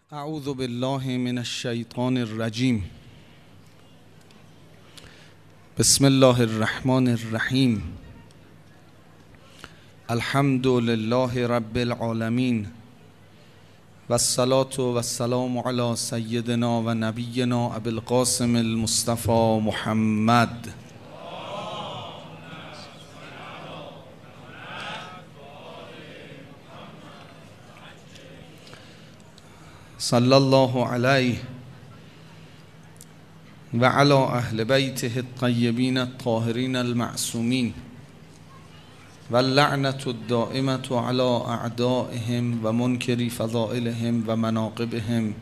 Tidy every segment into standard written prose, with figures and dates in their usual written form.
اعوذ بالله من الشیطان الرجیم. بسم الله الرحمن الرحیم. الحمد لله رب العالمین و الصلاة و السلام علی سیدنا و نبینا ابی القاسم المصطفى محمد. صلی الله علیه و علی اهل بیته الطیبین الطاهرین المعصومین و اللعنة الدائمة علی اعدائهم و منکری فضائلهم و مناقبهم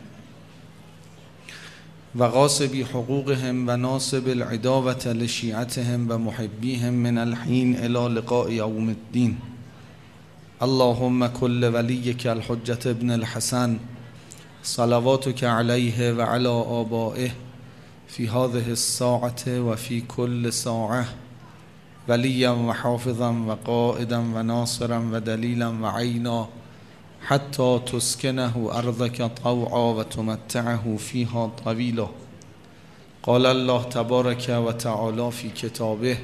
و غاصبی حقوقهم و ناصب العداوة لشیعتهم و محبیهم من الحین الی لقاء یوم الدین. اللهم کل ولیک الحجة ابن الحسن صلواتك علیه و علی آبائه فی هذه الساعة و فی کل ساعة ولیا و حافظا و قائدا و ناصرا و دلیلا و عینا حتی تسکنه ارضك طوعا و تمتعه فیها طویلا. قال الله تبارک و تعالی فی کتابه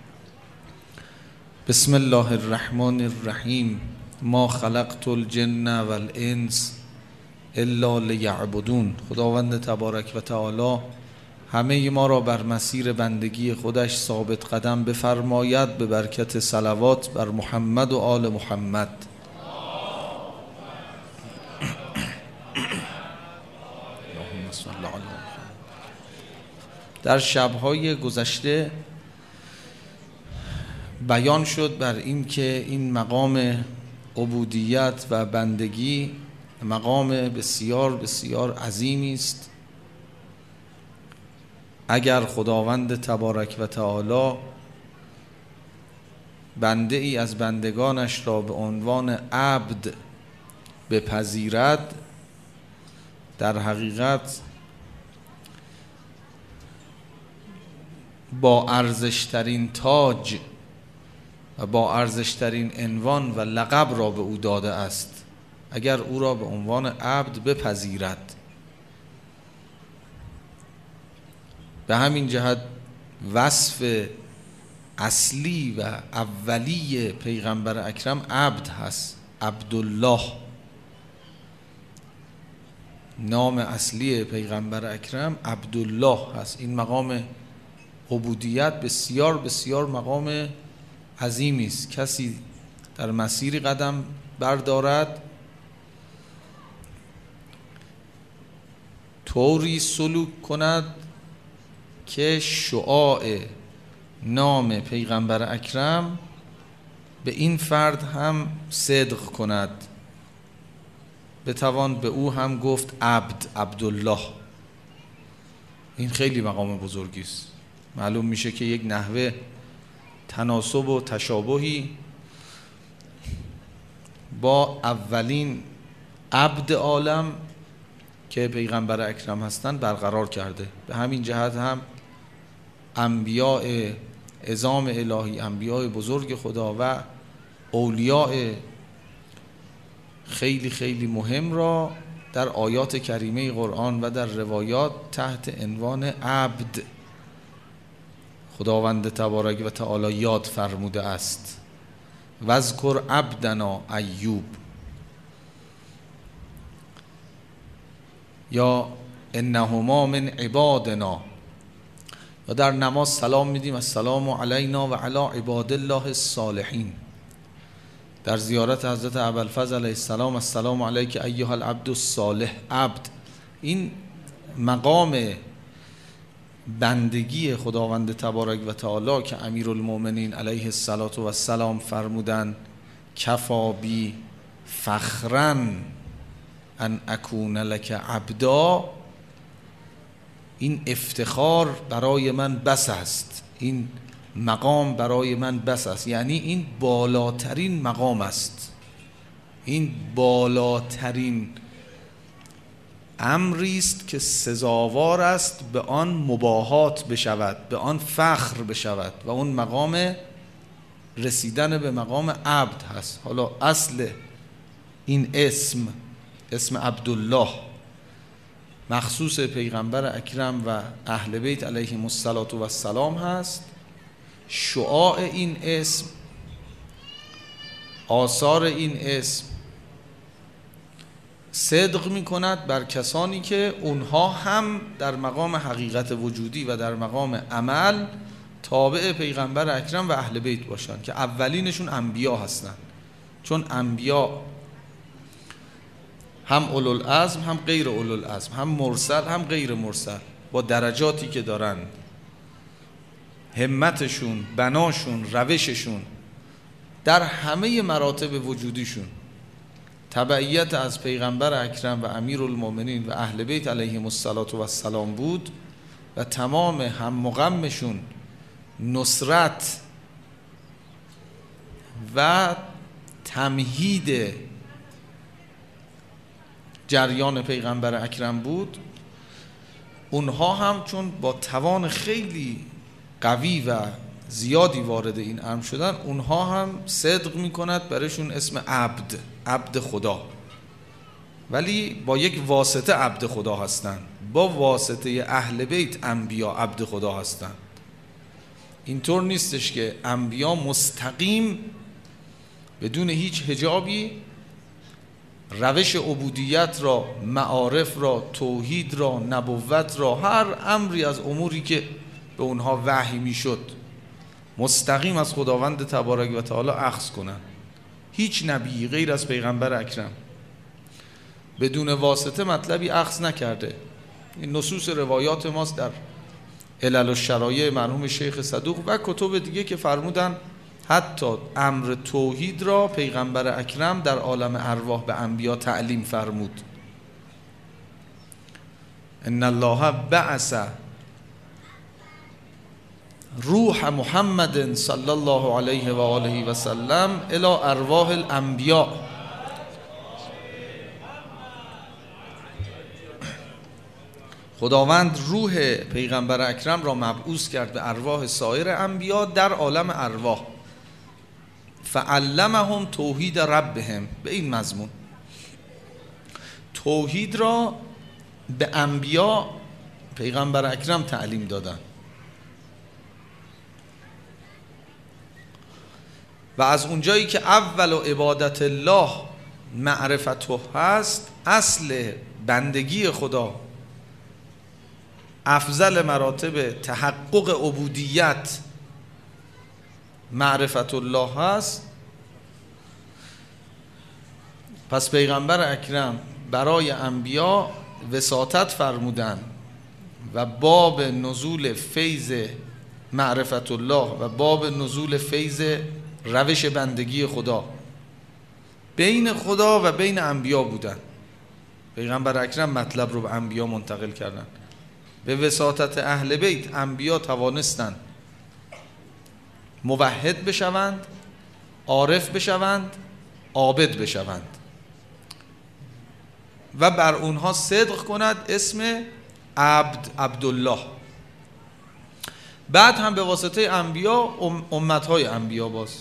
بسم الله الرحمن الرحیم. ما خلقت الجن والانس الا لیعبدون. خداوند تبارک و تعالی همه ما را بر مسیر بندگی خودش ثابت قدم بفرماید به برکت صلوات بر محمد و آل محمد. در شب‌های گذشته بیان شد بر این که این مقام عبودیت و بندگی مقام بسیار بسیار عظیمی است. اگر خداوند تبارک و تعالی بنده ای از بندگانش را به عنوان عبد بپذیرد، در حقیقت با ارزشترین تاج و با ارزشترین عنوان و لقب را به او داده است. اگر او را به عنوان عبد بپذیرد، به همین جهت وصف اصلی و اولی پیغمبر اکرم عبد هست. عبدالله نام اصلی پیغمبر اکرم عبدالله هست. این مقام عبودیت بسیار بسیار مقام عظیمی است. کسی در مسیری قدم بردارد، طوری سلوک کند که شعاع نام پیغمبر اکرم به این فرد هم صدق کند، بتوان به او هم گفت عبد، عبدالله. این خیلی مقام بزرگی است. معلوم میشه که یک نحوه تناسب و تشابهی با اولین عبد عالم که پیغمبر اکرم هستند برقرار کرده. به همین جهت هم انبیاء عظام الهی، انبیاء بزرگ خدا و اولیاء خیلی خیلی مهم را در آیات کریمه قرآن و در روایات تحت عنوان عبد خداوند تبارک و تعالی یاد فرموده است. واذکر عبدنا ایوب، یا انهما من عبادنا. یا در نماز سلام میدیم السلام علینا و علی عباد الله الصالحین. در زیارت حضرت ابوالفضل علیه السلام السلام علیک ایها العبد الصالح. عبد، این مقام بندگی خداوند تبارک و تعالی که امیرالمؤمنین علیه السلام فرمودن کفا بی فخرا ان اکون لک عبدا، این افتخار برای من بس است، این مقام برای من بس است. یعنی این بالاترین مقام است، این بالاترین امری است که سزاوار است به آن مباهات بشود، به آن فخر بشود و اون مقام رسیدن به مقام عبد هست. حالا اصل این اسم عبدالله مخصوص پیغمبر اکرم و اهل بیت علیهم السلام هست. شعاع این اسم، آثار این اسم صدق می کند بر کسانی که اونها هم در مقام حقیقت وجودی و در مقام عمل تابع پیغمبر اکرم و اهل بیت باشن که اولینشون انبیا هستن، چون انبیا هم اولوالعزم هم غیر اولوالعزم، هم مرسل هم غیر مرسل، با درجاتی که دارن، همتشون، بناشون، روششون در همه مراتب وجودیشون تبعیت از پیغمبر اکرم و امیرالمومنین و اهل بیت علیهم السلام بود و تمام هم و غمشون نصرت و تمهید جریان پیغمبر اکرم بود. اونها هم چون با توان خیلی قوی و زیادی وارد این امر شدن، اونها هم صدق میکند برشون اسم عبد خدا، ولی با یک واسطه عبد خدا هستن، با واسطه اهل بیت انبیا عبد خدا هستن. اینطور نیستش که انبیا مستقیم بدون هیچ حجابی روش عبودیت را، معارف را، توحید را، نبوت را، هر امری از اموری که به اونها وحی میشد مستقیم از خداوند تبارک و تعالی اخذ کنن. هیچ نبی غیر از پیغمبر اکرم بدون واسطه مطلبی اخذ نکرده. این نصوص روایات ماست در علل و شرایع مرحوم شیخ صدوق و کتب دیگه که فرمودن حتی امر توحید را پیغمبر اکرم در عالم ارواح به انبیا تعلیم فرمود. ان الله بعث روح محمد صلی الله علیه و آله و سلم الی ارواح الانبیاء. خداوند روح پیغمبر اکرم را مبعوث کرد به ارواح سایر انبیا در عالم ارواح، فعلمهم توحید ربهم. به این مضمون توحید را به انبیا پیغمبر اکرم تعلیم دادن و از اونجایی که اول عبادت الله معرفته هست، اصل بندگی خدا، افضل مراتب تحقق عبودیت معرفت الله هست، پس پیغمبر اکرم برای انبیا وساطت فرمودن و باب نزول فیض معرفت الله و باب نزول فیض روش بندگی خدا بین خدا و بین انبیا بودن. پیغمبر اکرم مطلب رو به انبیا منتقل کردن. به وساطت اهل بیت انبیا توانستند موحد بشوند، عارف بشوند، عابد بشوند و بر اونها صدق کند اسم عبدالله. بعد هم به واسطه انبیا امتهای انبیا باز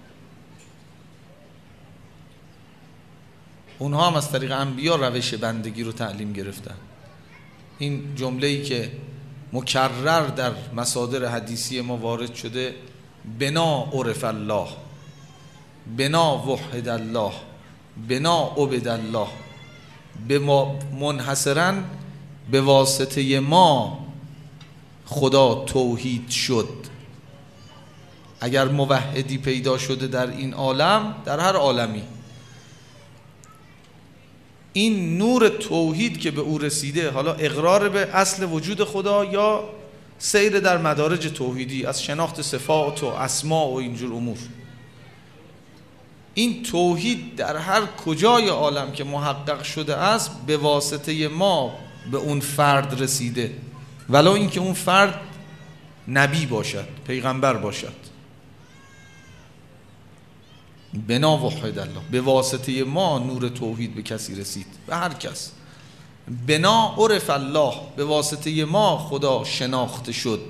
اونها هم از طریق انبیا روش بندگی رو تعلیم گرفتن. این جمله‌ای که مکرر در مصادر حدیثی ما وارد شده، بنا عرف الله، بنا وحد الله، بنا عبد الله، به ما منحصراً به واسطه ما خدا توحید شد. اگر موحدی پیدا شده در این عالم، در هر عالمی، این نور توحید که به او رسیده، حالا اقرار به اصل وجود خدا یا سیر در مدارج توحیدی از شناخت صفات و اسما و اینجور امور، این توحید در هر کجای عالم که محقق شده است به واسطه ما به اون فرد رسیده، ولو اینکه اون فرد نبی باشد، پیغمبر باشد. بنا وحد الله، به واسطه ما نور توحید به کسی رسید، به هر کس. بنا عرف الله، به واسطه ما خدا شناخته شد.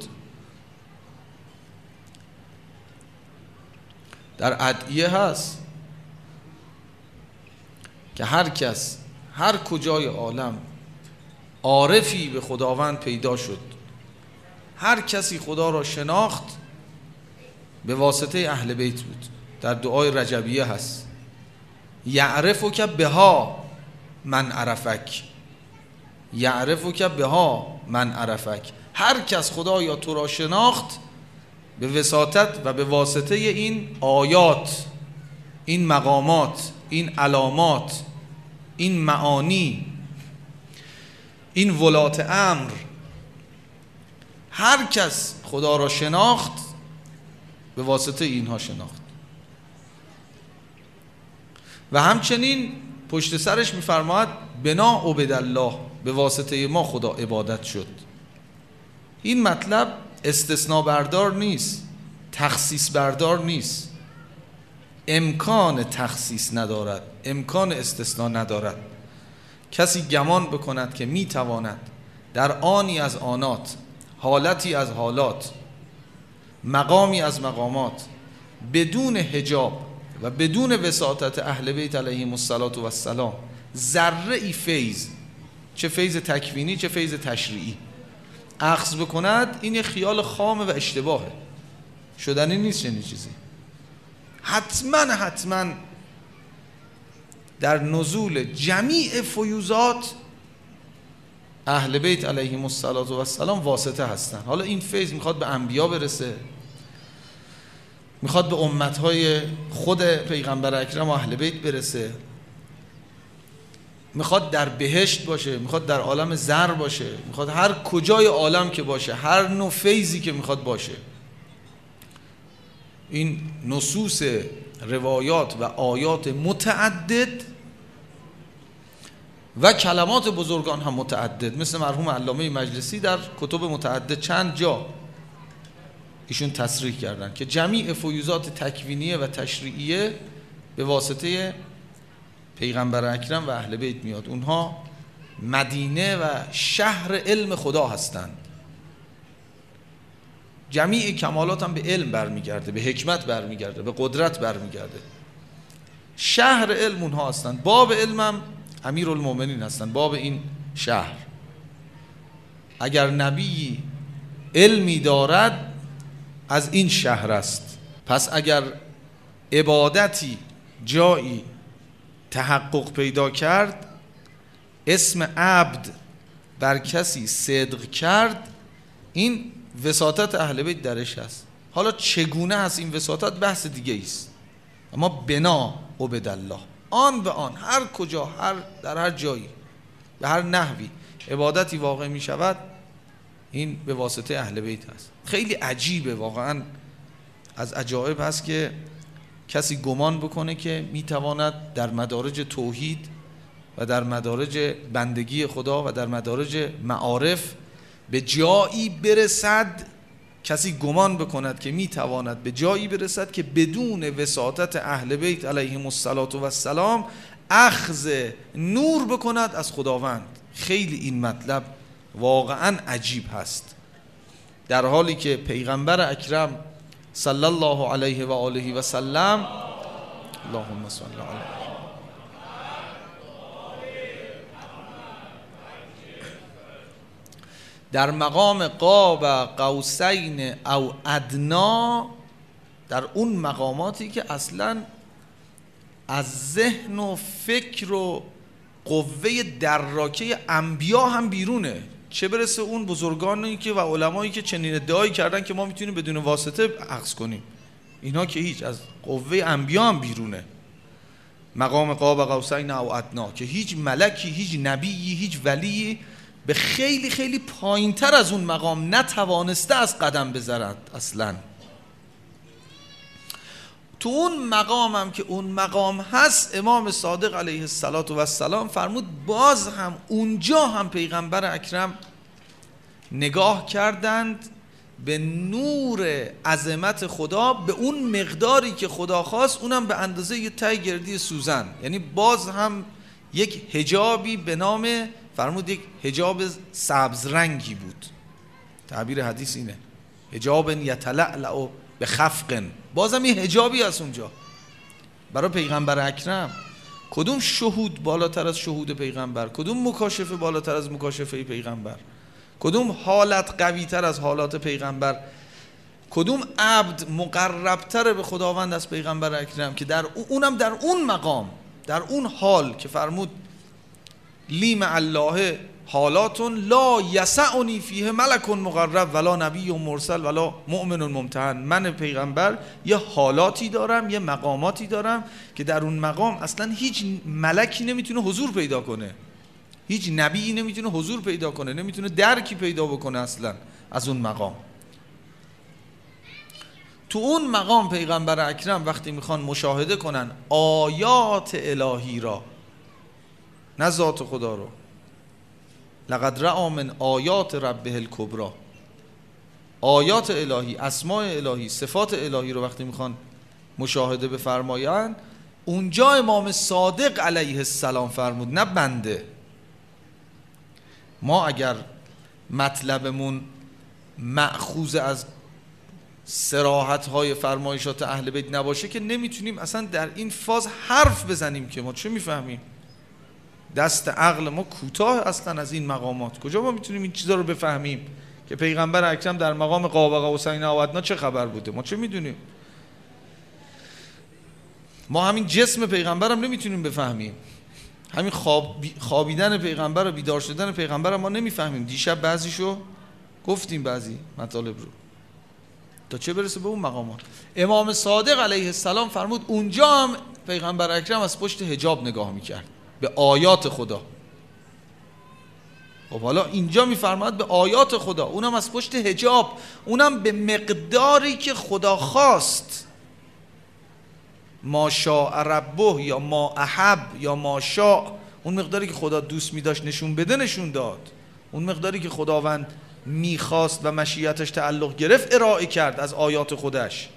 در ادعیه هست که هر کس هر کجای عالم عارفی به خداوند پیدا شد. هر کسی خدا را شناخت به واسطه اهل بیت بود. در دعای رجبیه هست یعرفک بها من عرفک، یعرفک بها من عرفک. هر کس خدایا تو را شناخت به وساطت و به واسطه این آیات، این مقامات، این علامات، این معانی، این ولات امر. هر کس خدا را شناخت به واسطه اینها شناخت. و همچنین پشت سرش می‌فرماید بنا عبدالله، به واسطه ما خدا عبادت شد. این مطلب استثناء بردار نیست، تخصیص بردار نیست، امکان تخصیص ندارد، امکان استثناء ندارد. کسی گمان بکند که میتواند در آنی از آنات، حالتی از حالات، مقامی از مقامات، بدون حجاب و بدون وساطت اهل بیت علیهم السلام ذره ای فیض، چه فیض تکوینی چه فیض تشریعی، اخذ بکند، این یه خیال خام و اشتباهه، شدنی نیست چنین چیزی. حتما در نزول جمیع فیوزات اهل بیت علیهم السلام واسطه هستن. حالا این فیض میخواد به انبیا برسه، میخواد به امتهای خود پیغمبر اکرم و اهل بیت برسه، میخواد در بهشت باشه، میخواد در عالم زر باشه، میخواد هر کجای عالم که باشه، هر نوع فیضی که میخواد باشه. این نصوص روایات و آیات متعدد و کلمات بزرگان هم متعدد، مثل مرحوم علامه مجلسی در کتب متعدد چند جا ایشون تصریح کردن که جمیع فیوزات تکوینیه و تشریعیه به واسطه پیغمبر اکرم و اهل بیت میاد. اونها مدینه و شهر علم خدا هستند. جمیع کمالات هم به علم برمیگرده، به حکمت برمیگرده، به قدرت برمیگرده. شهر علم اونها هستند. باب علم هم امیرالمومنین هستند، باب این شهر. اگر نبی علمی دارد از این شهر است. پس اگر عبادتی جایی تحقق پیدا کرد، اسم عبد بر کسی صدق کرد، این وساطت اهل بیت درش هست. حالا چگونه هست این وساطت بحث دیگه است، اما بنا عبدالله، آن به آن، هر کجا، در هر جایی، به هر نحوی عبادتی واقع می شود، این به واسطه اهل بیت هست. خیلی عجیبه، واقعا از عجایب هست که کسی گمان بکنه که میتواند در مدارج توحید و در مدارج بندگی خدا و در مدارج معارف به جایی برسد، کسی گمان بکند که میتواند به جایی برسد که بدون وساطت اهل بیت علیهم السلام اخذ نور بکند از خداوند. خیلی این مطلب واقعا عجیب هست، در حالی که پیغمبر اکرم صلی الله علیه و آله و سلم، اللهم صل علیه، در مقام قاب قوسین او ادنا، در اون مقاماتی که اصلا از ذهن و فکر و قوه دراکه انبیا هم بیرونه، چه برسه اون بزرگانی که و علمایی که چنین ادعایی کردن که ما میتونیم بدون واسطه اخذ کنیم. اینا که هیچ، از قوه انبیا هم بیرونه. مقام قاب قوسین او ادنا که هیچ ملکی، هیچ نبیی، هیچ ولی به خیلی خیلی پایین تر از اون مقام نتوانسته از قدم بذارد اصلا. تو اون مقام هم که اون مقام هست، امام صادق علیه السلام فرمود باز هم اونجا هم پیغمبر اکرم نگاه کردند به نور عظمت خدا، به اون مقداری که خدا خواست، اونم به اندازه یه ته گردی سوزن. یعنی باز هم یک حجابی به نام، فرمود یک حجاب سبز رنگی بود، تعبیر حدیث اینه، حجاب یتلألأ بخفق، بازم یه حجابی هست اونجا برای پیغمبر اکرم. کدوم شهود بالاتر از شهود پیغمبر؟ کدوم مکاشفه بالاتر از مکاشفه پیغمبر؟ کدوم حالت قوی تر از حالات پیغمبر؟ کدوم عبد مقربتر به خداوند از پیغمبر اکرم که در اونم در اون مقام، در اون حال که فرمود لی مع الله حالات لا یسعنی فیه ملک مقرب ولا نبی مرسل ولا مؤمن ممتحن. من پیغمبر یه حالاتی دارم، یه مقاماتی دارم که در اون مقام اصلا هیچ ملکی نمیتونه حضور پیدا کنه، هیچ نبیی نمیتونه حضور پیدا کنه، نمیتونه درکی پیدا بکنه اصلا از اون مقام. تو اون مقام پیغمبر اکرم وقتی میخوان مشاهده کنن آیات الهی را، نه ذات خدا رو، لقد رأى من آیات ربه الکبری، آیات الهی، اسماء الهی، صفات الهی رو وقتی میخوان مشاهده بفرمایند، اونجا امام صادق علیه السلام فرمود، نه بنده. ما اگر مطلبمون مأخوذ از صراحت‌های فرمایشات اهل بیت نباشه که نمیتونیم اصلا در این فاز حرف بزنیم که ما چه میفهمیم. دست عقل ما کوتاه اصلا از این مقامات. کجا ما میتونیم این چیزا رو بفهمیم که پیغمبر اکرم در مقام قاب قوسین او ادنی چه خبر بوده؟ ما چه میدونیم؟ ما همین جسم پیغمبر هم نمیتونیم بفهمیم، همین خوابیدن پیغمبر و بیدار شدن پیغمبر هم ما نمیفهمیم. دیشب بعضیشو گفتیم، بعضی مطالب رو، تا چه برسه به اون مقامات. امام صادق علیه السلام فرمود اونجا هم پیغمبر اکرم از پشت حجاب نگاه میکرد به آیات خدا. خب حالا اینجا میفرماد به آیات خدا، اونم از پشت حجاب، اونم به مقداری که خدا خواست. ما شاء ربه یا ما احب یا ما شاء، اون مقداری که خدا دوست می‌داشت نشون بده نشون داد، اون مقداری که خداوند میخواست و مشیتش تعلق گرفت ارائه کرد از آیات خودش.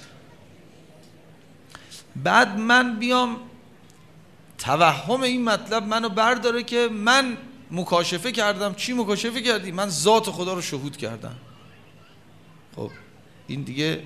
بعد من بیام توهم این مطلب منو برداره که من مکاشفه کردم. چی مکاشفه کردی؟ من ذات خدا رو شهود کردم. خب این دیگه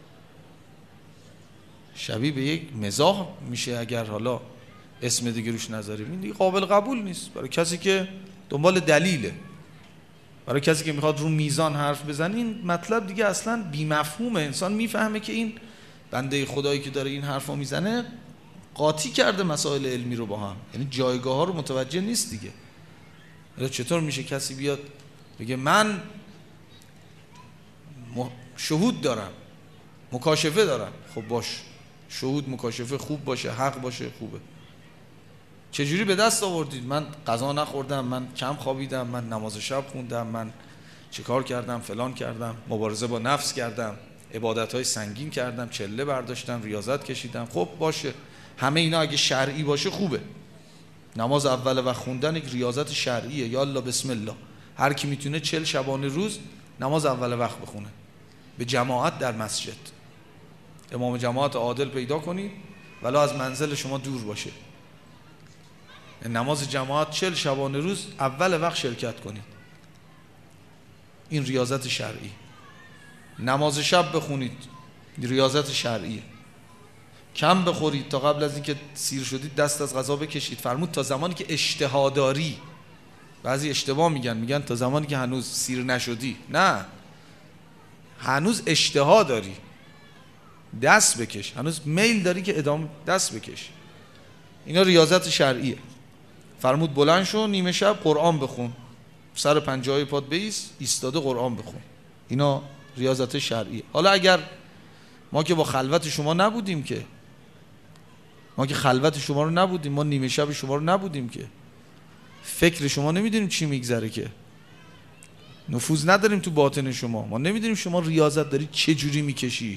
شبیه به یک مزاح میشه اگر حالا اسم دیگه روش نذاریم. این دیگه قابل قبول نیست برای کسی که دنبال دلیله، برای کسی که میخواد رو میزان حرف بزنه. این مطلب دیگه اصلا بی مفهومه. انسان میفهمه که این بنده خدایی که داره این حرفو میزنه قاطی کرده مسائل علمی رو با هم، یعنی جایگاه ها رو متوجه نیست دیگه. چطور میشه کسی بیاد بگه من شهود دارم، مکاشفه دارم؟ خب باش، شهود مکاشفه خوب باشه، حق باشه، خوبه. چجوری به دست آوردید؟ من غذا نخوردم، من کم خوابیدم، من نماز شب خوندم، من چه کار کردم، فلان کردم، مبارزه با نفس کردم، عبادت‌های سنگین کردم، چله برداشتم، ریاضت کشیدم. خب باشه، همه اینا اگه شرعی باشه خوبه. نماز اول وقت خوندن یک ریاضت شرعیه. یا الله بسم الله، هر کی میتونه 40 شبانه روز نماز اول وقت بخونه به جماعت در مسجد. امام جماعت عادل پیدا کنید ولو از منزل شما دور باشه، نماز جماعت 40 شبانه روز اول وقت شرکت کنید. این ریاضت شرعی. نماز شب بخونید، ریاضت شرعیه. کم بخورید تا قبل از اینکه سیر شدید دست از غذا بکشید. فرمود تا زمانی که اشتها داری. بعضی اشتباه میگن تا زمانی که هنوز سیر نشدی. نه، هنوز اشتها داری دست بکش، هنوز میل داری که ادامه دست بکش. اینا ریاضت شرعیه. فرمود بلند شو نیمه شب قرآن بخون، سر پنجه‌های پات بایست، ایستاده قرآن بخون. اینا ریاضت شرعیه. حالا اگر ما که با خلوت شما نبودیم، که ما که خلوت شما رو نبودیم، ما نیمه شب شما رو نبودیم، که فکر شما نمیدونیم چی میگذره، که نفوذ نداریم تو باطن شما، ما نمیدونیم شما ریاضت داری چه جوری میکشی.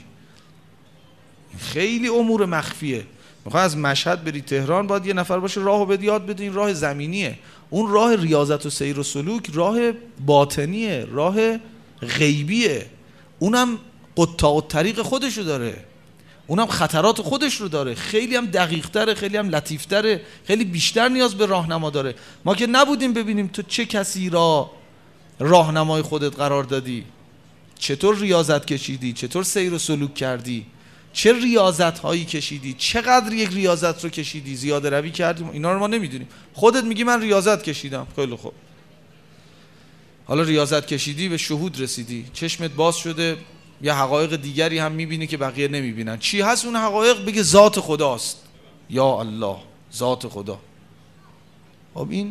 خیلی امور مخفیه. میخوای از مشهد بری تهران، باید یه نفر باشه راهو بده یاد بده. این راه زمینیه. اون راه ریاضت و سیر و سلوک راه باطنیه، راه غیبیه. اونم قطاع الطریق خودشو داره، اونم خطرات خودش رو داره، خیلی هم دقیق تره، خیلی هم لطیف تره، خیلی بیشتر نیاز به راهنما داره. ما که نبودیم ببینیم تو چه کسی را راهنمای خودت قرار دادی، چطور ریاضت کشیدی، چطور سیر و سلوک کردی، چه ریاضت هایی کشیدی، چقدر یک ریاضت رو کشیدی، زیاده روی کردیم، اینا رو ما نمیدونیم. خودت میگی من ریاضت کشیدم، خیلی خوب. حالا ریاضت کشیدی، به شهود رسیدی، چشمت باز شده، یه حقایق دیگری هم میبینی که بقیه نمیبینن. چی هست اون حقایق؟ بگه ذات خداست. یا الله، ذات خدا. خب این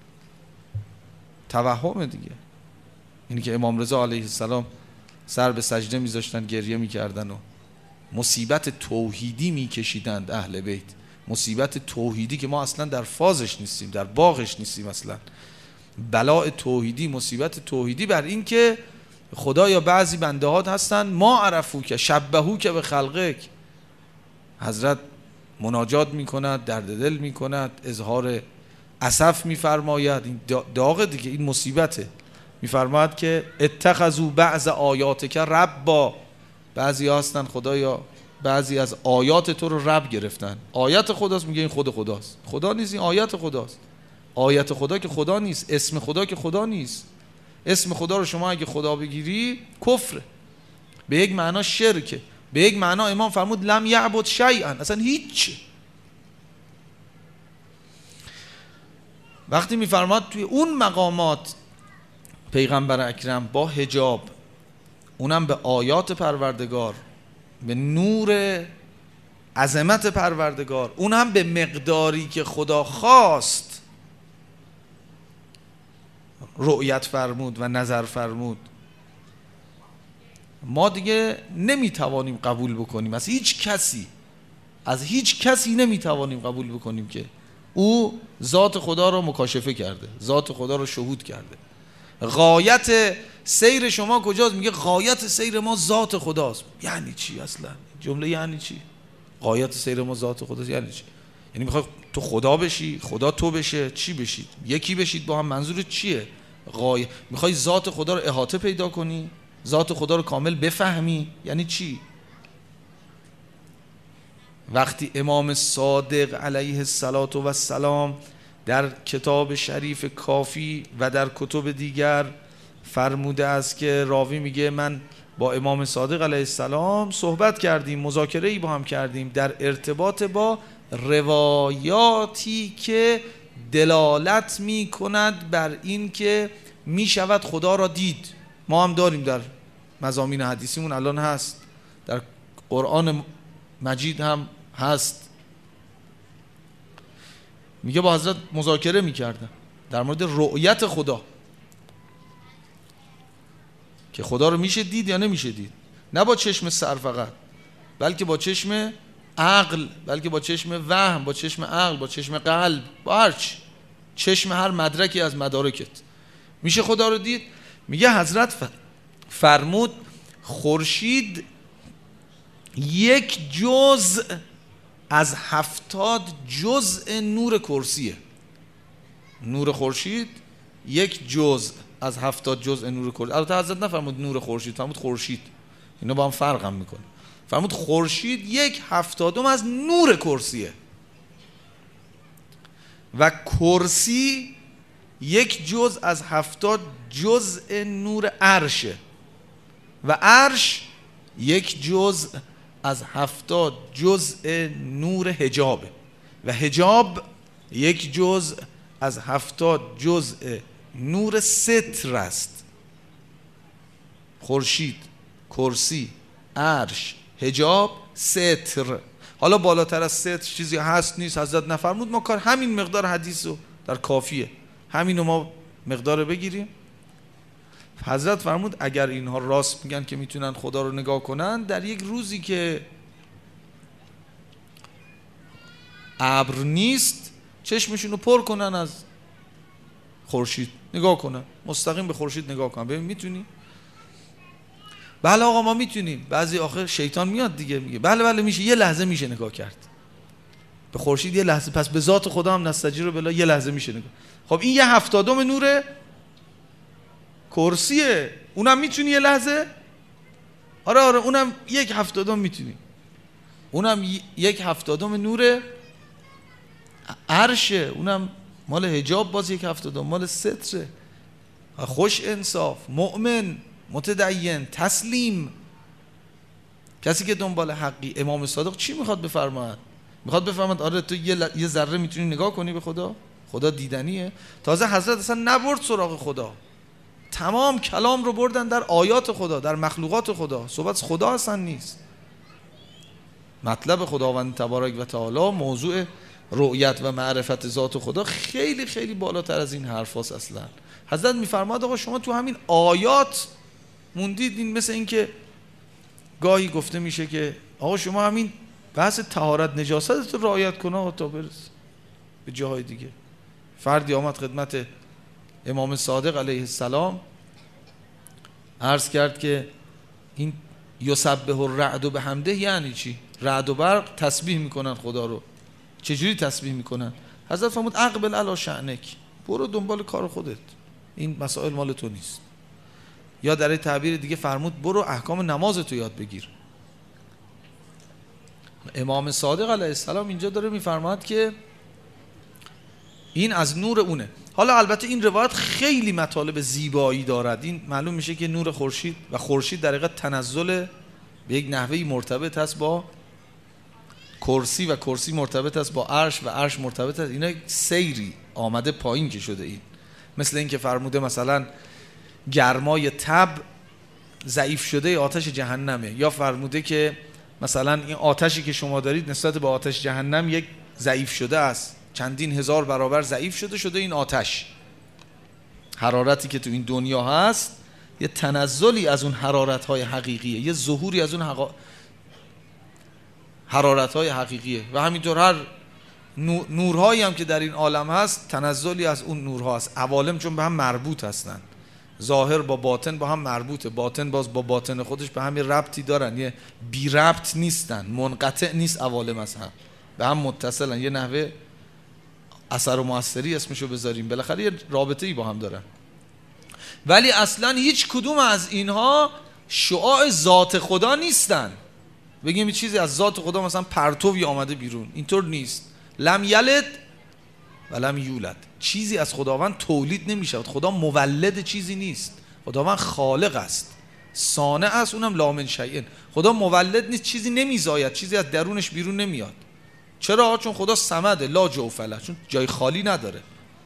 توهمه دیگه. اینی که امام رضا علیه السلام سر به سجده میذاشتن، گریه میکردن و مصیبت توحیدی میکشیدند اهل بیت. مصیبت توحیدی که ما اصلا در فازش نیستیم، در باغش نیستیم اصلا. بلاء توحیدی، مصیبت توحیدی بر این که خدایا بعضی بنده هات هستن ما عرفو که شبهو که به خلقک. حضرت مناجات میکند، درد دل میکند، اظهار اسف میفرماید. این داغ دیگه، این مصیبته. میفرماید که اتخذوا بعض آیاتک ربا. بعضی هستن خدایا بعضی از آیات تو رو رب گرفتن. آیت خداست، میگه این خود خداست. خدا نیست، این آیت خداست. آیت خدا که خدا نیست، اسم خدا که خدا نیست. اسم خدا رو شما اگه خدا بگیری کفره، به یک معنا شرکه، به یک معنا امام فرمود لم یعبد شیئا، اصلا هیچ. وقتی میفرماد توی اون مقامات پیغمبر اکرم با حجاب، اونم به آیات پروردگار، به نور عظمت پروردگار، اونم به مقداری که خدا خواست رؤیت فرمود و نظر فرمود، ما دیگه نمیتوانیم قبول بکنیم از هیچ کسی نمیتوانیم قبول بکنیم که او ذات خدا رو مکاشفه کرده، ذات خدا رو شهود کرده. غایت سیر شما کجاست؟ میگه غایت سیر ما ذات خداست. یعنی چی اصلا جمله؟ یعنی چی غایت سیر ما ذات خداست؟ یعنی چی؟ یعنی میخوای تو خدا بشی، خدا تو بشه، چی بشید؟ یکی بشید با هم. منظورت چیه؟ میخوای ذات خدا رو احاطه پیدا کنی، ذات خدا رو کامل بفهمی؟ یعنی چی؟ وقتی امام صادق علیه السلام در کتاب شریف کافی و در کتب دیگر فرموده است که راوی میگه من با امام صادق علیه السلام صحبت کردیم، مذاکره ای با هم کردیم در ارتباط با روایاتی که دلالت می کند بر این که می شود خدا را دید. ما هم داریم در مضامین حدیثیمون، الان هست، در قرآن مجید هم هست. میگه با حضرت مذاکره میکردن در مورد رؤیت خدا، که خدا رو میشه دید یا نمیشه دید. نه با چشم سر فقط، بلکه با چشم عقل، بلکه با چشم وهم، با چشم عقل، با چشم قلب، با هر چشم هر مدرکی از مدارکت میشه خدا رو دید. میگه حضرت فرمود خورشید یک جزء از 70 جزء نور کرسیه. نور خورشید یک جزء از 70 جزء نور کرسی. البته حضرت نفرمود نور خورشید، فرمود خورشید. اینا با هم فرق هم میکنه. فرمود خورشید یک 70 از نور کرسیه و کرسی یک جزء از 70 جزء نور عرشه و عرش یک جزء از 70 جزء نور حجابه و حجاب یک جزء از 70 جزء نور ستر است. خورشید، کرسی، عرش، حجاب، ستر. حالا بالاتر از ستر چیزی هست نیست حضرت نفرمود. ما کار همین مقدار حدیث رو در کافیه، همین رو ما مقدار بگیریم. حضرت فرمود اگر اینها راست میگن که میتونن خدا رو نگاه کنن، در یک روزی که ابر نیست چشمشون رو پر کنن از خورشید، نگاه کنن، مستقیم به خورشید نگاه کنن. ببین میتونی؟ بله آقا ما میتونیم. بعضی آخر شیطان میاد دیگه میگه بله میشه، یه لحظه میشه نگاه کرد به خورشید، یه لحظه. پس به ذات خدا هم نستجیر بلا یه لحظه میشه نگاه. خب این یه 70 نور کرسیه، اونم میتونی یه لحظه؟ آره اونم یک 70 میتونی. اونم یک 70 نور عرشه، اونم مال حجاب، باز یک 70 مال ستره. خوش انصاف، مؤمن، متدین، تسلیم. کسی که دنبال حقی، امام صادق چی میخواد بفرماید؟ میخواد بفرماید آره تو یه ذره میتونی نگاه کنی به خدا، خدا دیدنیه. تازه حضرت اصلا نبرد سراغ خدا، تمام کلام رو بردن در آیات خدا، در مخلوقات خدا، صحبت خدا اصلا نیست. مطلب خداوند تبارک و تعالی، موضوع رؤیت و معرفت ذات خدا خیلی خیلی بالاتر از این حرف هاست. اصلا حضرت میفرماد آقا شما تو همین آیات موندید. این مثل این که گاهی گفته میشه که آقا شما همین بحث طهارت نجاست رو رعایت کنه تا برس به جاهای دیگه. فردی آمد خدمت امام صادق علیه السلام، عرض کرد که این یسبح الرعد بحمده یعنی چی؟ رعد و برق تسبیح میکنن خدا رو، چجوری تسبیح میکنن؟ حضرت فرمود اقبل علی شأنک، برو دنبال کار خودت، این مسائل مال تو نیست. یا در تعبیر دیگه فرمود برو احکام نماز تو یاد بگیر. امام صادق علیه السلام اینجا داره میفرماد که این از نور اونه. حالا البته این روایت خیلی مطالب زیبایی دارد. این معلوم میشه که نور خورشید و خورشید در حقیقت تنزل به یک نحوهی مرتبط است با کرسی و کرسی مرتبط است با عرش و عرش مرتبط است. اینا سیری آمده پایین که شده. این مثل این که فرموده مثلا گرمای تب ضعیف شده آتش جهنمه، یا فرموده که مثلا این آتشی که شما دارید نسبت به آتش جهنم یک ضعیف شده است، چندین هزار برابر ضعیف شده این آتش. حرارتی که تو این دنیا هست یه تنزلی از اون حرارت‌های حقیقیه، یه ظهوری از اون حرارت‌های حقیقیه. و همینطور هر نورهایی هم که در این عالم هست تنزلی از اون نورها هست. عوالم چون به هم مربوط هستن، ظاهر با باطن با هم مربوطه، باطن باز با باطن خودش به هم ربطی دارن، یه بی ربط نیستن، منقطع نیست عوالم از هم، به هم متصلن، یه نحوه اثر و مؤثری اسمشو بذاریم، بالاخره یه رابطه‌ای با هم دارن. ولی اصلا هیچ کدوم از اینها شعاع ذات خدا نیستن. بگیم یه چیزی از ذات خدا مثلا پرتوی آمده بیرون، اینطور نیست. لم یلد و لم یولد، چیزی از خداوند تولید نمیشه. خدا مولد چیزی نیست، خداوند خالق است، صانع است، اونم لا من شیء. خدا مولد نیست، چیزی نمیزاید، چیزی از درونش بیرون نمیاد. چرا؟ چون خدا صمده، لا جوف له، چون جای خالی نداره.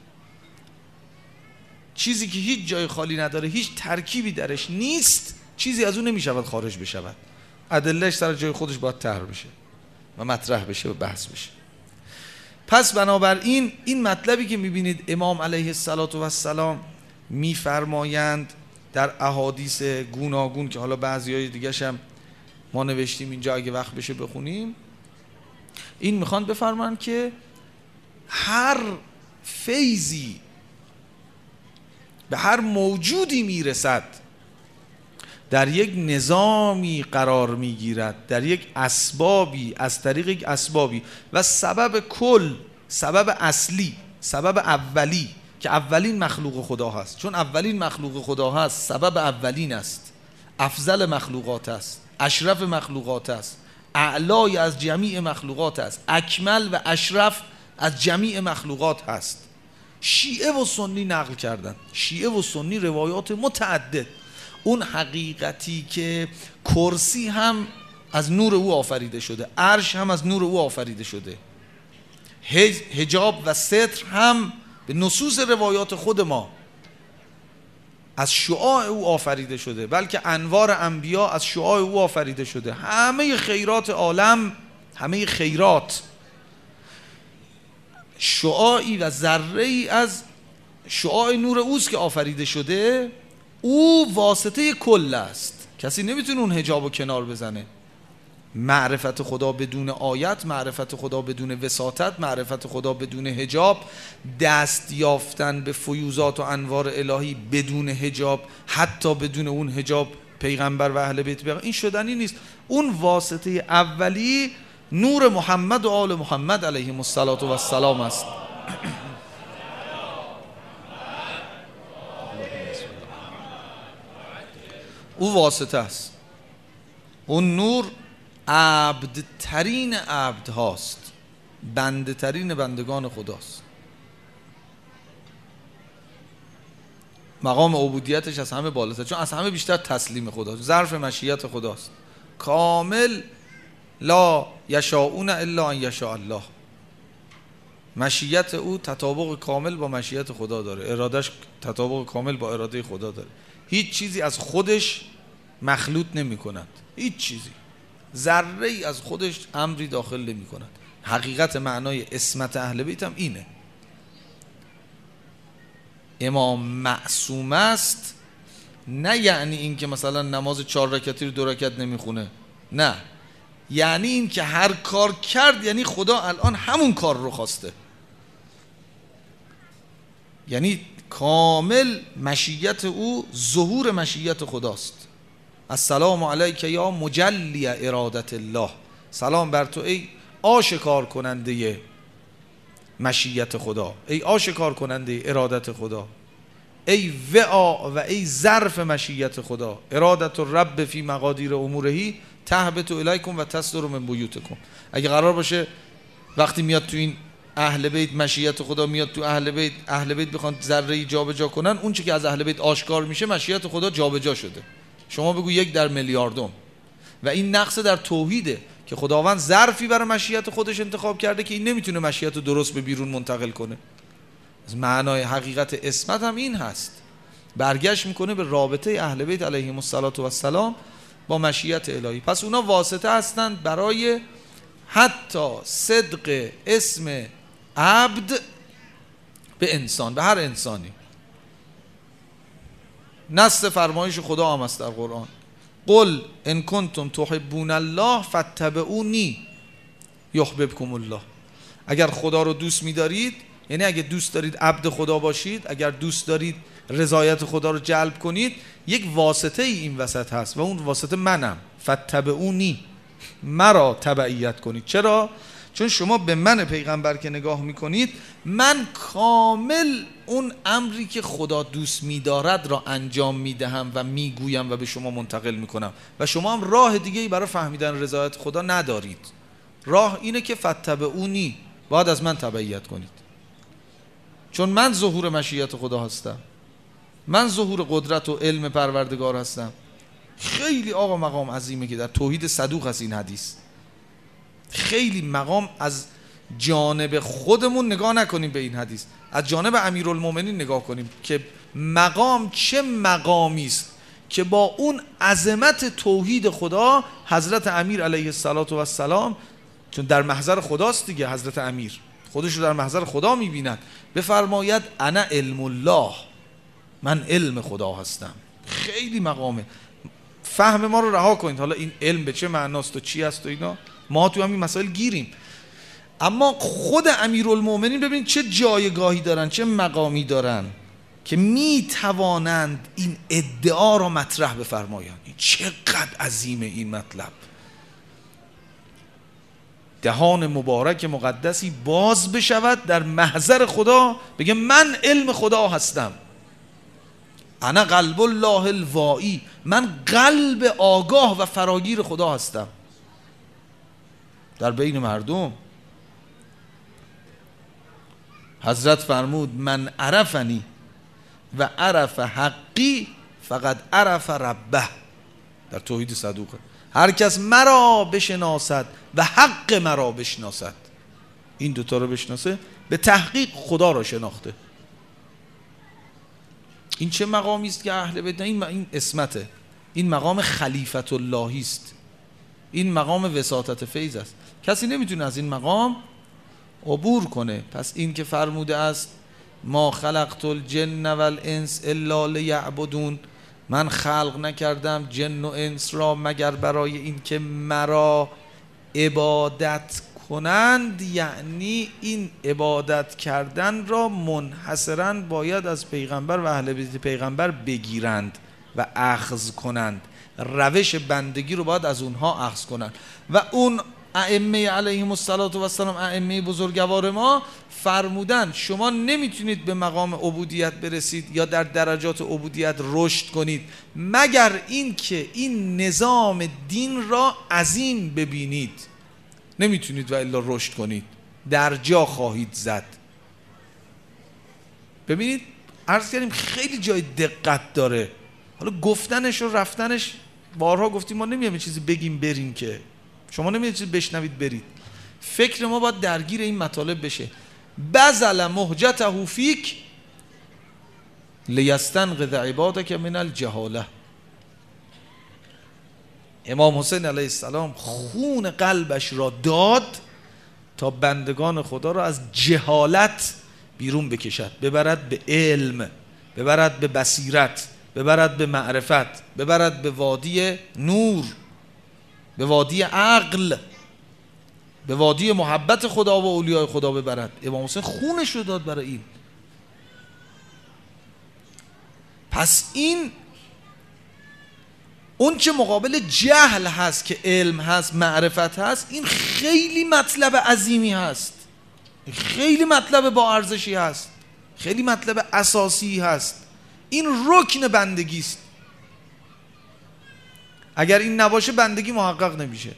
چیزی که هیچ جای خالی نداره، هیچ ترکیبی درش نیست، چیزی از اون نمیشود خارج بشود. ادلهش سر جای خودش باید طرح بشه و مطرح بشه و بحث بشه. پس بنابراین این مطلبی که میبینید امام علیه السلام میفرمایند در احادیث گوناگون که حالا بعضیای دیگه‌ش هم ما نوشتیم اینجا اگه وقت بشه بخونیم، این میخوان بفرمان که هر فیضی به هر موجودی میرسد در یک نظامی قرار میگیرد، در یک اسبابی، از طریق یک اسبابی، و سبب کل، سبب اصلی، سبب اولی که اولین مخلوق خدا هست، چون اولین مخلوق خدا هست سبب اولین است، افضل مخلوقات است، اشرف مخلوقات است، اعلای از جمیع مخلوقات است، اکمل و اشرف از جمیع مخلوقات هست. شیعه و سنی نقل کردن، شیعه و سنی روایات متعدد، اون حقیقتی که کرسی هم از نور او آفریده شده، عرش هم از نور او آفریده شده، حجاب و ستر هم به نصوص روایات خود ما از شعاع او آفریده شده، بلکه انوار انبیا از شعاع او آفریده شده. همه خیرات عالم، همه خیرات شعاعی و ذره‌ای از شعاع نور اوست که آفریده شده. او واسطه کل است، کسی نمیتونه اون حجابو کنار بزنه. معرفت خدا بدون آیت، معرفت خدا بدون وساطت، معرفت خدا بدون حجاب، دست یافتن به فیوزات و انوار الهی بدون حجاب، حتی بدون اون حجاب پیغمبر و اهل بیت پیغمبر، این شدنی نیست. اون واسطه اولی نور محمد و آل محمد علیهم السلام است. او واسطه است. اون نور عبدترین عبد هاست، بندترین بندگان خداست. مقام عبودیتش از همه بالاتر، چون از همه بیشتر تسلیم خداست، ظرف مشیت خداست. کامل، لا یشاؤون الا ان یشاء الله. مشیت او تطابق کامل با مشیت خدا داره، ارادش تطابق کامل با اراده خدا داره. هیچ چیزی از خودش مخلوط نمی کند، هیچ چیزی، ذره ای از خودش امری داخل نمی کند. حقیقت معنای عصمت اهل بیت هم اینه. امام معصوم است نه یعنی این که مثلا نماز 4 رکعتی رو 2 رکعت نمیخونه، نه، یعنی این که هر کار کرد یعنی خدا الان همون کار رو خواسته، یعنی کامل مشیت او ظهور مشیت خداست. السلام علیک یا مجلی ارادت الله، سلام بر تو ای آشکار کننده مشیت خدا، ای آشکار کننده ارادت خدا، ای وعا و ای ظرف مشیت خدا. ارادت الرب فی مقادیر امورهی تهبط الیکم و تصدر من بیوتکم. اگه قرار باشه وقتی میاد تو این اهل بیت مشیت خدا میاد تو اهل بیت بخوان ذره جابجا کنن، اون چی که از اهل بیت آشکار میشه مشیت خدا جابجا شده. شما بگو 1 در میلیاردم. و این نقص در توحیده که خداوند ظرفی برای مشیت خودش انتخاب کرده که این نمیتونه مشیت رو درست به بیرون منتقل کنه. از معنای حقیقت عصمت هم این هست، برگشت میکنه به رابطه اهل بیت علیهم السلام با مشیت الهی. پس اونا واسطه هستند برای حتی صدق اسم عبد به انسان، به هر انسانی. نص فرمایش خدا هم است در قرآن، قل ان کنتم تحبون الله فاتبعونی یحببکم الله. اگر خدا رو دوست می‌دارید، یعنی اگه دوست دارید عبد خدا باشید، اگر دوست دارید رضایت خدا رو جلب کنید، یک واسطه ای این وسط هست و اون واسطه منم. فاتبعونی، مرا تبعیت کنید. چرا؟ چون شما به من پیغمبر که نگاه میکنید، من کامل اون امری که خدا دوست میدارد را انجام میدهم و میگویم و به شما منتقل میکنم و شما هم راه دیگه ای برای فهمیدن رضایت خدا ندارید. راه اینه که فتبعونی، باید از من تبعیت کنید، چون من ظهور مشیت خدا هستم، من ظهور قدرت و علم پروردگار هستم. خیلی آقا مقام عظیمه که در توحید صدوق هست این حدیث. خیلی مقام از جانب خودمون نگاه نکنیم به این حدیث، از جانب امیرالمومنین نگاه کنیم که مقام چه مقامی است که با اون عظمت توحید خدا حضرت امیر علیه السلام، چون در محضر خداست دیگه، حضرت امیر خودش رو در محضر خدا میبیند، بفرماید انا علم الله، من علم خدا هستم. خیلی مقامه. فهم ما رو رها کنید، حالا این علم به چه معناست و چی است و اینا، ما تو همین مسائل گیریم. اما خود امیرالمومنین ببینید چه جایگاهی دارن، چه مقامی دارن که می توانند این ادعا را مطرح بفرمایند. چقدر عظیمه این مطلب. دهان مبارک مقدسی باز بشود در محضر خدا، بگه من علم خدا هستم، انا قلب الله الواعی، من قلب آگاه و فراگیر خدا هستم در بین مردم. حضرت فرمود من عرفنی و عرف حقی فقد عرف ربه، در توحید صدوقه. هر کس مرا بشناسد و حق مرا بشناسد، این دوتا رو بشناسه، به تحقیق خدا را شناخته. این چه مقامی است که اهل بیت، این عصمته، این مقام خلیفت اللهی است، این مقام وساطت فیض است. کسی نمیتونه از این مقام عبور کنه. پس این که فرموده است ما خلقت الجن والانس الا لیعبدون، من خلق نکردم جن و انس را مگر برای این که مرا عبادت کنند، یعنی این عبادت کردن را منحصراً باید از پیغمبر و اهل بیت پیغمبر بگیرند و اخذ کنند، روش بندگی رو باید از اونها اخذ کنند. و اون ائمه علیهم السلام، ائمه بزرگوار ما فرمودن شما نمیتونید به مقام عبودیت برسید یا در درجات عبودیت رشد کنید مگر این که این نظام دین را عظیم ببینید. نمیتونید و الا رشد کنید، در جا خواهید زد. ببینید عرض کردیم خیلی جای دقت داره، حالا گفتنش و رفتنش بارها گفتیم ما نمیایم یه چیزی بگیم بریم، که شما نمیاید چیزی بشنوید برید. فکر ما باید درگیر این مطالب بشه. بذل مهجته فیک لیستنقذ عبادک من الجهاله. امام حسین علیه السلام خون قلبش را داد تا بندگان خدا را از جهالت بیرون بکشد، ببرد به علم، ببرد به بصیرت، ببرد به معرفت، ببرد به وادی نور، به وادی عقل، به وادی محبت خدا و اولیاء خدا ببرد. امام حسین خونش رو داد برای این. پس این اون چه مقابل جهل هست که علم هست، معرفت هست، این خیلی مطلب عظیمی هست، خیلی مطلب با ارزشی هست، خیلی مطلب اساسی هست. این رکن بندگی است. اگر این نباشه بندگی محقق نمیشه.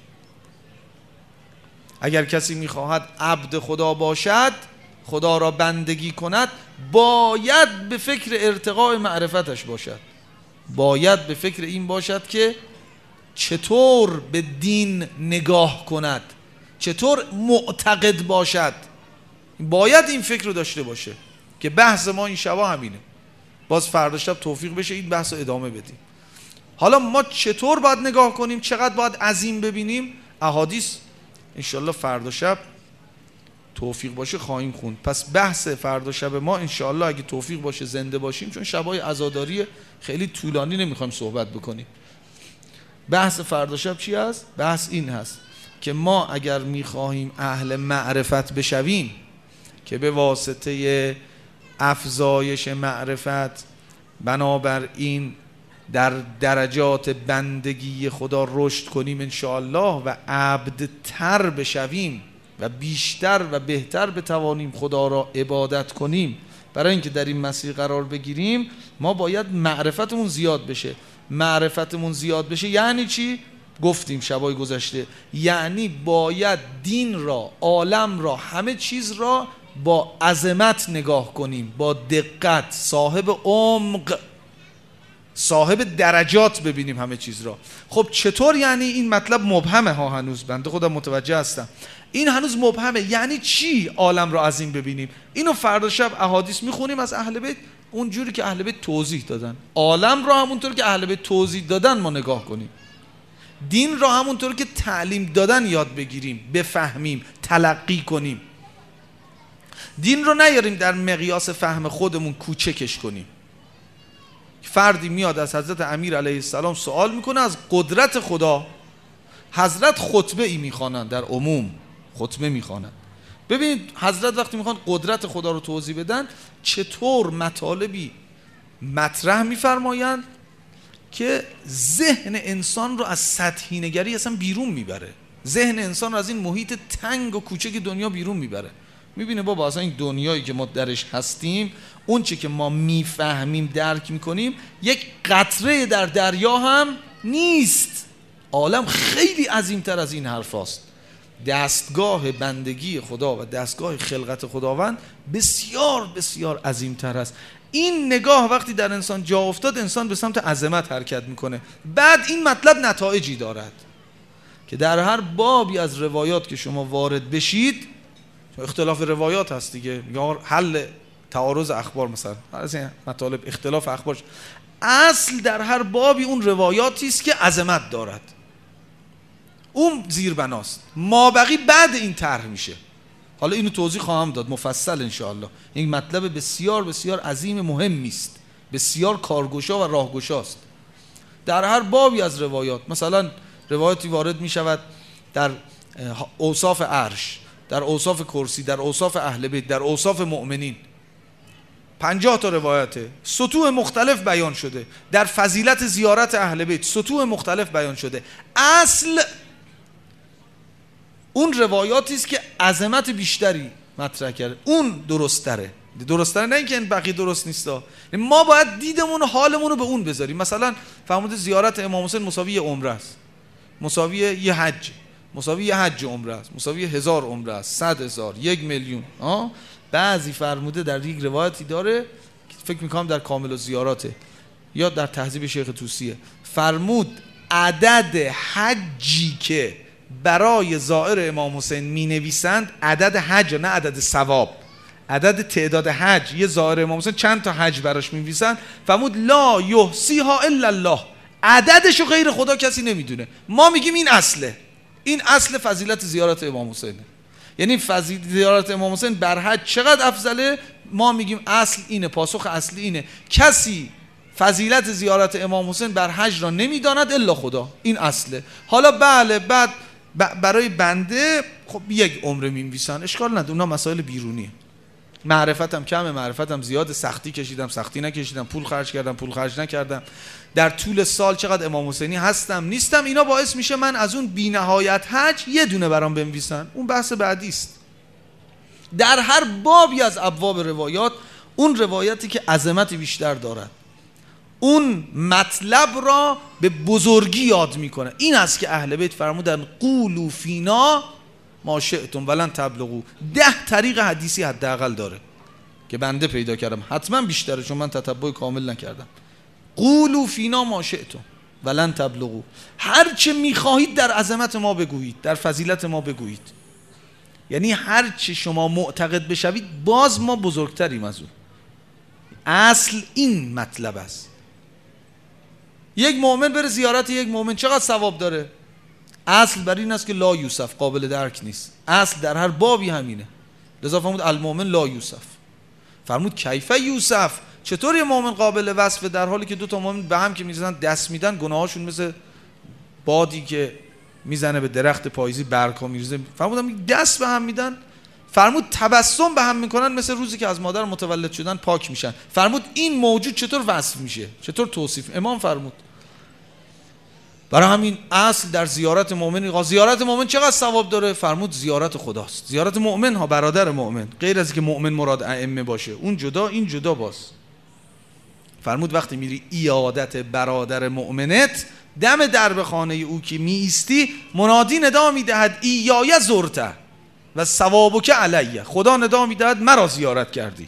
اگر کسی میخواهد عبد خدا باشد، خدا را بندگی کند، باید به فکر ارتقاء معرفتش باشد، باید به فکر این باشد که چطور به دین نگاه کند، چطور معتقد باشد. باید این فکر رو داشته باشه که بحث ما این شبا همینه. باز فردا شب توفیق بشه این بحث رو ادامه بدیم. حالا ما چطور باید نگاه کنیم، چقدر باید عظیم ببینیم، احادیث انشالله فردا شب توفیق باشه خواهیم خوند. پس بحث فردا شب ما انشالله اگه توفیق باشه زنده باشیم، چون شبای عزاداری خیلی طولانی نمیخوایم صحبت بکنیم. بحث فردا شب چی هست؟ بحث این هست که ما اگر میخواهیم اهل معرفت بشویم، که به واسطه افزایش معرفت بنابراین در درجات بندگی خدا رشد کنیم انشاءالله و عبدتر بشویم و بیشتر و بهتر بتوانیم خدا را عبادت کنیم. برای اینکه در این مسیر قرار بگیریم ما باید معرفتمون زیاد بشه. معرفتمون زیاد بشه یعنی چی؟ گفتیم شبای گذشته، یعنی باید دین را، عالم را، همه چیز را با عظمت نگاه کنیم، با دقت، صاحب عمق، صاحب درجات ببینیم همه چیز را. خب چطور؟ یعنی این مطلب مبهمه ها، هنوز بنده خودم متوجه هستم این هنوز مبهمه. یعنی چی عالم را عظیم ببینیم؟ اینو فردا شب احادیث میخونیم از اهل بیت، اونجوری که اهل بیت توضیح دادن. عالم را همونطور که اهل بیت توضیح دادن ما نگاه کنیم. دین را همونطور که تعلیم دادن یاد بگیریم، بفهمیم، تلقی کنیم. دین رو نیاریم در مقیاس فهم خودمون کوچکش کنیم. فردی میاد از حضرت امیر علیه السلام سوال میکنه از قدرت خدا، حضرت خطبه ای میخوانند، در عموم خطبه میخوانند. ببینید حضرت وقتی میخوان قدرت خدا رو توضیح بدن چطور مطالبی مطرح میفرمایند که ذهن انسان رو از سطحی نگری اصلا بیرون میبره، ذهن انسان رو از این محیط تنگ و کوچک دنیا بیرون میبره. میبینه بابا اصلا این دنیایی که ما درش هستیم، اون چی که ما میفهمیم درک میکنیم یک قطره در دریا هم نیست. عالم خیلی عظیمتر از این حرف هست. دستگاه بندگی خدا و دستگاه خلقت خداوند بسیار بسیار عظیمتر است. این نگاه وقتی در انسان جا افتاد، انسان به سمت عظمت حرکت میکنه. بعد این مطلب نتایجی دارد که در هر بابی از روایات که شما وارد بشید، اختلاف روایات هست دیگه، یا حل تعارض اخبار، مثلا از این مطالب اختلاف اخبار، اصل در هر بابی اون روایاتی است که عظمت دارد، اون زیربناست. مابقی بعد این طرح میشه. حالا اینو توضیح خواهم داد مفصل انشاءالله. این مطلب بسیار بسیار عظیم مهمی است، بسیار کارگشا و راهگشاست. در هر بابی از روایات، مثلا روایاتی وارد میشود در اوصاف عرش، در اوصاف کرسی، در اوصاف اهل بیت، در اوصاف مؤمنین، 50 تا روایته، سطوح مختلف بیان شده. در فضیلت زیارت اهل بیت سطوح مختلف بیان شده. اصل اون روایاتی است که عظمت بیشتری مطرح کرده، اون درست‌تره. نه اینکه این بقیه درست نیستا. ما باید دیدمون و حالمون رو به اون بذاریم. مثلا فرمود زیارت امام حسین مساوی عمره است، مساوی یه حج، مساوی یه حج عمره است، مساوی 1000 عمره است، 100,000، 1,000,000. بعضی فرموده در یک روایتی داره، فکر میکنم در کامل الزیاراته یا در تهذیب شیخ طوسیه، فرمود عدد حجی که برای زائر امام حسین می نویسند، عدد حج نه عدد ثواب، عدد تعداد حج، یه زائر امام حسین چند تا حج براش می نویسن، فرمود لا یحصیها الا الله، عددشو غیر خدا کسی نمیدونه. ما میگیم این اصله، این اصل فضیلت زیارت امام حسینه. یعنی فضیلت زیارت امام حسین بر حج چقدر افضله، ما میگیم اصل اینه، پاسخ اصلی اینه. کسی فضیلت زیارت امام حسین بر حج را نمیداند الا خدا، این اصله. حالا بله، بعد برای بنده خب یک عمر می‌نویسن، اشکال نداره، اونا مسائل بیرونیه. معرفتم کمه، معرفتم زیاد، سختی کشیدم، سختی نکشیدم، پول خرج کردم، پول خرج نکردم، در طول سال چقدر امام حسینی هستم نیستم، اینا باعث میشه من از اون بی‌نهایت حج یه دونه برام بنویسن. اون بحث بعدی است. در هر بابی از ابواب روایات، اون روایتی که عظمت بیشتر دارد، اون مطلب را به بزرگی یاد میکنه. این است که اهل بیت فرمودن قولوا فینا ما شئتم ولن تبلغوا. 10 طریق حدیثی حداقل داره که بنده پیدا کردم، حتما بیشتره چون من تتبع کامل نکردم. قولوا فینا ما شئتم ولن تبلغوا، هر چه میخواهید در عظمت ما بگویید، در فضیلت ما بگویید. یعنی هر چه شما معتقد بشوید باز ما بزرگتریم از اون. اصل این مطلب است. یک مؤمن بره زیارت یک مؤمن چقدر ثواب داره؟ اصل بر این است که لا یوسف، قابل درک نیست. اصل در هر بابی همینه. لذا فرمود المؤمن لا یوسف. فرمود کیف یوسف، چطور یه مؤمن قابل وصفه در حالی که 2 تا مؤمن به هم که میزنن دست میدن، گناهاشون مثل بادی که میزنه به درخت پاییزی برگا میریزه. فرمودم دست به هم میدن. فرمود تبسم به هم میکنن مثل روزی که از مادر متولد شدن پاک میشن. فرمود این موجود چطور وصف میشه، چطور توصیف؟ امام فرمود برای همین اصل در زیارت مؤمن. زیارت مؤمن چقدر ثواب داره؟ فرمود زیارت خداست، زیارت مؤمن ها، برادر مؤمن، غیر از که مؤمن مراد ائمه باشه، اون جدا این جدا. باز فرمود وقتی میری عیادت برادر مؤمنت، دم درب خانه او که می ایستی، منادی ندا میدهد ایای زرته و ثوابک علیه، خدا ندا میدهد مرا زیارت کردی.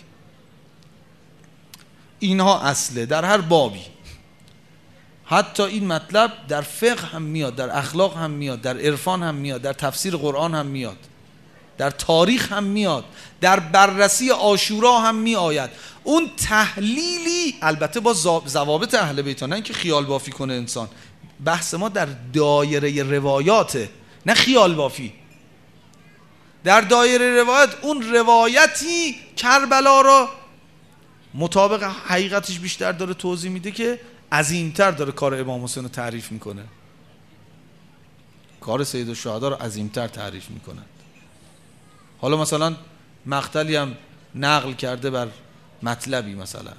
اینها اصله در هر بابی. حتی این مطلب در فقه هم میاد، در اخلاق هم میاد، در عرفان هم میاد، در تفسیر قرآن هم میاد، در تاریخ هم میاد، در بررسی عاشورا هم میآید. اون تحلیلی البته با ضوابط اهل بیت، نه اینکه خیال بافی کنه انسان. بحث ما در دایره روایاته، نه خیال بافی. در دایره روایت اون روایتی کربلا را مطابق حقیقتش بیشتر داره توضیح میده که عظیمتر داره کار امام حسین رو تعریف میکنه، کار سید الشهدا رو عظیمتر تعریف میکنه. حالا مثلا مقتلی هم نقل کرده بر مطلبی، مثلا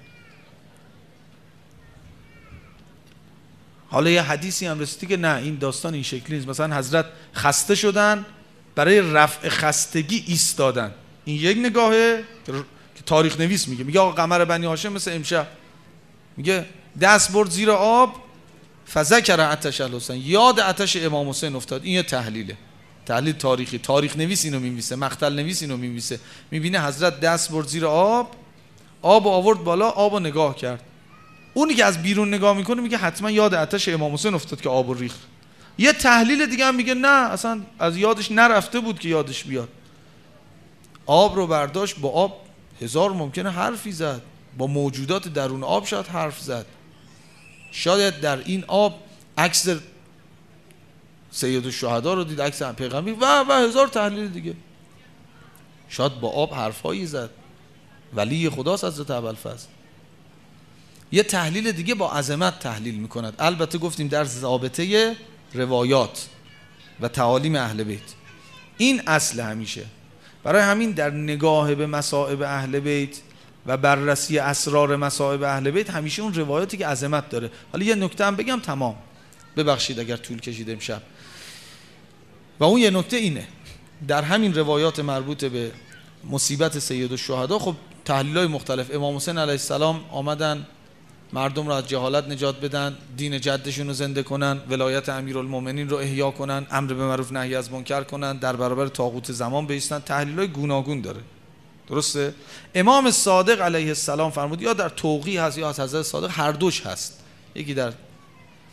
حالا یه حدیثی هم رسیده که نه این داستان این شکلی نیست. مثلا حضرت خسته شدن، برای رفع خستگی ایستادن. این یک نگاهه که تاریخ نویس میگه آقا قمر بنی هاشم مثل امشب میگه دست برد زیر آب فذکر عطش الحسین، یاد عطش امام حسین افتاد. این یه تحلیله، تحلیل تاریخی. تاریخ نویس اینو می‌نویسه، مقتل نویس اینو می‌نویسه. میبینه حضرت دست برد زیر آب، آب آورد بالا، آب نگاه کرد. اونی که از بیرون نگاه میکنه میگه حتما یاد عطش امام حسین افتاد که آب ریخت. یه تحلیل دیگه هم میگه نه اصلا از یادش نرفته بود که یادش بیاد. آب رو برداشت، با آب هزار ممکنه حرفی زد، با موجودات درون آب شاید حرف زد، شاید در این آب عکس سید الشهدا رو دید، عکس پیغمبر و هزار تحلیل دیگه. شاید با آب حرفایی زد، ولی خداست حضرت ابوالفضل. یه تحلیل دیگه با عظمت تحلیل میکند. البته گفتیم در ضابطه روایات و تعالیم اهل بیت. این اصل همیشه. برای همین در نگاه به مصائب اهل بیت و بررسی اسرار مصائب اهل بیت همیشه اون روایاتی که عظمت داره. حالا یه نکته هم بگم تمام، ببخشید اگر طول کشید امشب. و اون یه نکته اینه، در همین روایات مربوط به مصیبت سید الشهدا خب تحلیل‌های مختلف. امام حسین علیه السلام آمدن مردم را از جهالت نجات بدن، دین جدشون رو زنده کنن، ولایت امیرالمومنین رو احیا کنن، امر به معروف نهی از منکر کنن، در برابر طاغوت زمان بایستن. تحلیل‌های گوناگون داره. درسته؟ امام صادق علیه السلام فرمود، یا در توقیع هست یا از حضرت صادق، هر دوش هست. یکی در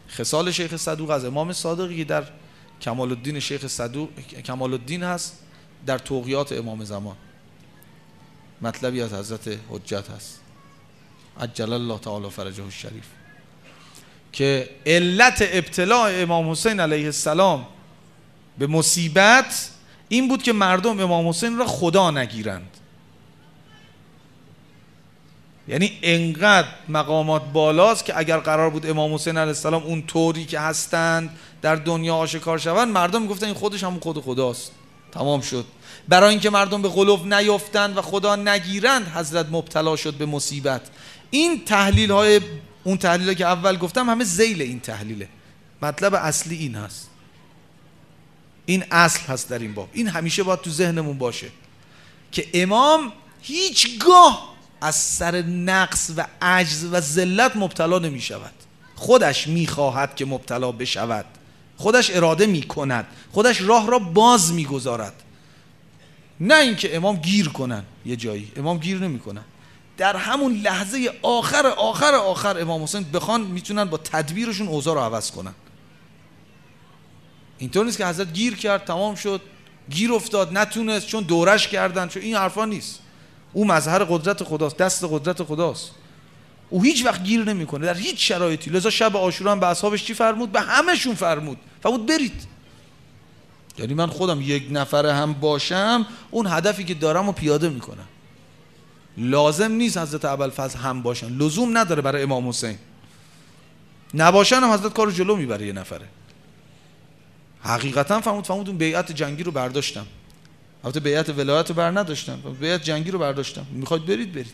خصال شیخ صدوق از امام صادقی که در کمال الدین شیخ صدوق کمال الدین هست، در طغیات امام زمان مطلبی از حضرت حجت هست عجل الله تعالی فرجه الشریف که علت ابتلاء امام حسین علیه السلام به مصیبت این بود که مردم امام حسین را خدا نگیرند. یعنی انقدر مقامات بالاست که اگر قرار بود امام حسین علیه السلام اون طوری که هستند در دنیا آشکار شوند، مردم میگفتن این خودش همون خود خداست، تمام شد. برای اینکه مردم به غلو نیفتند و خدا نگیرند، حضرت مبتلا شد به مصیبت. این تحلیل های اون تحلیل که اول گفتم همه ذیل این تحلیله. مطلب اصلی این هست، این اصل هست در این باب. این همیشه باید تو ذهنمون باشه که امام هیچگاه از سر نقص و عجز و ذلت مبتلا نمی شود. خودش می خواهد که مبتلا بشود، خودش اراده می کند، خودش راه را باز می گذارد، نه اینکه امام گیر کنن یه جایی. امام گیر نمی کنن. در همون لحظه آخر امام حسین بخوان میتونن با تدبیرشون اوضاع رو عوض کنن. اینطور نیست که حضرت گیر کرد تمام شد، گیر افتاد نتونست چون دورش کردن، چون این حرفا نیست. او مظهر قدرت خداست، دست قدرت خداست. او هیچ وقت گیر نمیکنه در هیچ شرایطی. لذا شب عاشورا هم به اصحابش چی فرمود؟ به همشون فرمود برید. یعنی من خودم یک نفره هم باشم اون هدفی که دارم رو پیاده میکنم. لازم نیست حضرت ابوالفضل هم باشن، لزوم نداره برای امام حسین. نباشن هم حضرت کارو جلو میبره. یه نفره حقیقتا فرمود اون بیعت جنگی رو برداشتم. البته بیعت ولایت رو بر نداشتم، بیعت جنگی رو برداشتم. میخواید برید.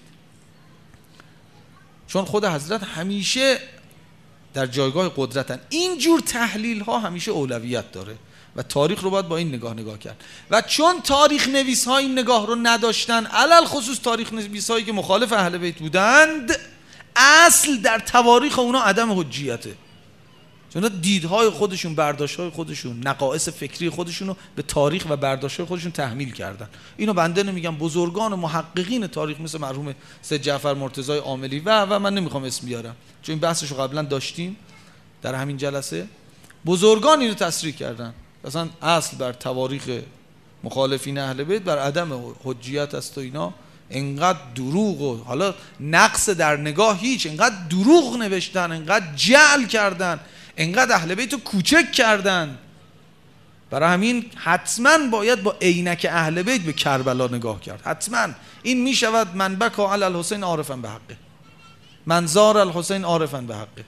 چون خود حضرت همیشه در جایگاه قدرتن. اینجور تحلیل ها همیشه اولویت داره و تاریخ رو باید با این نگاه کرد. و چون تاریخ نویس ها این نگاه رو نداشتن، علل خصوص تاریخ نویس هایی که مخالف اهل بیت بودند، اصل در تواریخ اونا عدم حجیته. چون دیدهای خودشون، برداشت‌های خودشون، نقائص فکری خودشون رو به تاریخ و برداشت‌های خودشون تحمیل کردن. اینو بنده نمیگم، بزرگان محققین تاریخ مثل مرحوم سید جعفر مرتضی عاملی و من نمیخوام اسم بیارم چون این بحثشو قبلا داشتیم در همین جلسه، بزرگان اینو تصریح کردن. مثلا اصل بر تواریخ مخالفین اهل بیت بر عدم حجیت است و اینا. انقدر دروغ و حالا نقص در نگاه هیچ، انقدر دروغ نوشتن، انقدر جعل کردن، انقدر اهل بیت رو کوچک کردن. برای همین حتما باید با عینک اهل بیت به کربلا نگاه کرد. حتما این می شود من بکا علی الحسین عارفا به حقه، من زار الحسین عارفا به حقه.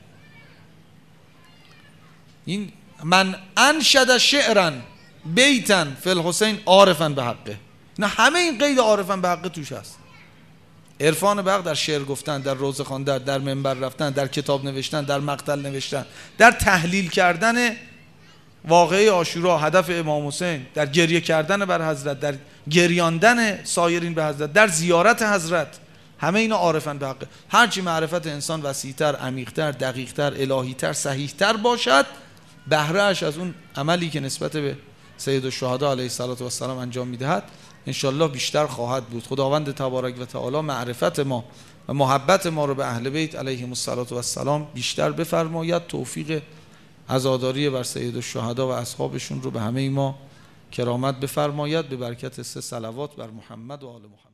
این من انشد شعرا بیتا فی الحسین عارفا به حقه، نه همه این قید عارفا به حقه توش هست. عرفان به حق در شعر گفتن، در روزه خواندن، در منبر رفتن، در کتاب نوشتن، در مقتل نوشتن، در تحلیل کردن واقعه عاشورا، هدف امام حسین، در گریه کردن بر حضرت، در گریاندن سایرین به حضرت، در زیارت حضرت، همه اینا عارفن به حقه. هرچی معرفت انسان وسیع‌تر، عمیق‌تر، دقیق‌تر، الهی‌تر، صحیح‌تر باشد، بهره‌اش از اون عملی که نسبت به سید الشهدا علیه السلام انجام میدهد انشالله بیشتر خواهد بود. خداوند تبارک و تعالی معرفت ما و محبت ما رو به اهل بیت علیهم السلام بیشتر بفرماید. توفیق عزاداری بر سید الشهدا و اصحابشون رو به همه ما کرامت بفرماید. به برکت 3 صلوات بر محمد و آل محمد.